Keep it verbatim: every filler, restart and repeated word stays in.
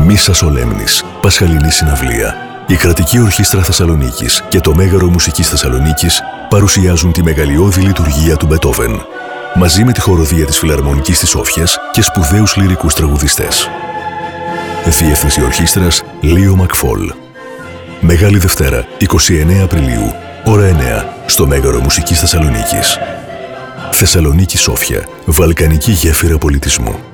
Μίσα Σολέμνης, Πασχαλινή Συναυλία. Η Κρατική Ορχήστρα Θεσσαλονίκης και το Μέγαρο Μουσικής Θεσσαλονίκης παρουσιάζουν τη μεγαλειώδη λειτουργία του Μπετόβεν, μαζί με τη χοροδία της Φιλαρμονικής της Σόφιας και σπουδαίους λυρικούς τραγουδιστές. Διεύθυνση Ορχήστρας Λίο Μακφόλ. Μεγάλη Δευτέρα, εικοστή ενάτη Απριλίου, ώρα εννέα, στο Μέγαρο Μουσικής Θεσσαλονίκης. Θεσσαλονίκη Σόφια, βαλκανική γέφυρα πολιτισμού.